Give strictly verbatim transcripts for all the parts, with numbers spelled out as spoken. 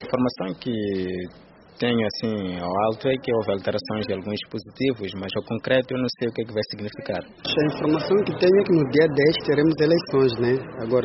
A informação que tenho assim ao alto é que houve alterações de alguns dispositivos, mas ao concreto eu não sei o que é que vai significar. A informação que tenho é que no dia dez teremos eleições, né? Agora,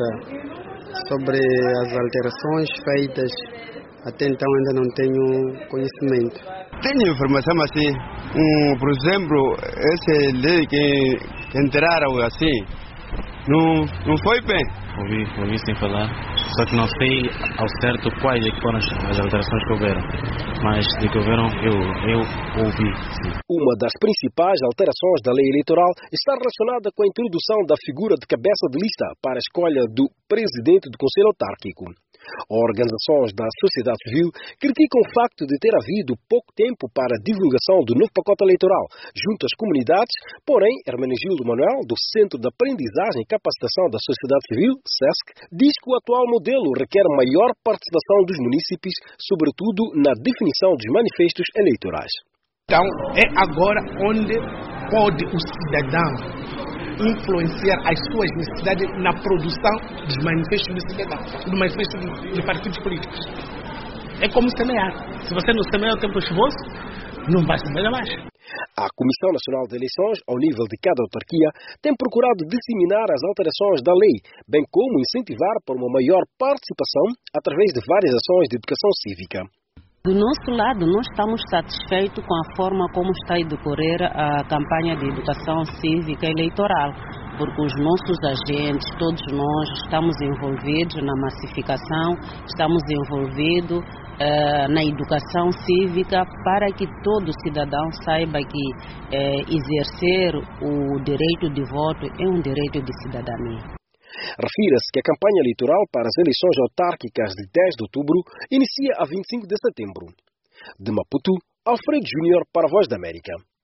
sobre as alterações feitas, até então ainda não tenho conhecimento. Tenho informação assim, um, por exemplo, essa lei que, que entraram assim, não, não foi bem. Ouvi, ouvi sem falar, só que não sei ao certo quais é que foram as alterações que houveram, mas de que houveram eu, eu ouvi, sim. Uma das principais alterações da lei eleitoral está relacionada com a introdução da figura de cabeça de lista para a escolha do presidente do Conselho Autárquico. Organizações da sociedade civil criticam o facto de ter havido pouco tempo para a divulgação do novo pacote eleitoral junto às comunidades, porém, Hermenegildo Manuel, do Centro de Aprendizagem e Capacitação da Sociedade Civil, S E S C, diz que o atual modelo requer maior participação dos munícipes, sobretudo na definição dos manifestos eleitorais. Então, é agora onde pode o cidadão influenciar as suas necessidades na produção dos manifestos do cidadão, do manifesto de partidos políticos. É como semear. Se você não semeia o tempo chuvoso, não vai semear mais. A Comissão Nacional de Eleições, ao nível de cada autarquia, tem procurado disseminar as alterações da lei, bem como incentivar para uma maior participação através de várias ações de educação cívica. Do nosso lado, nós estamos satisfeitos com a forma como está a decorrer a campanha de educação cívica eleitoral, porque os nossos agentes, todos nós, estamos envolvidos na massificação, estamos envolvidos uh, na educação cívica para que todo cidadão saiba que uh, exercer o direito de voto é um direito de cidadania. Refira-se que a campanha eleitoral para as eleições autárquicas de dez de outubro inicia a vinte e cinco de setembro. De Maputo, Alfredo Júnior para a Voz da América.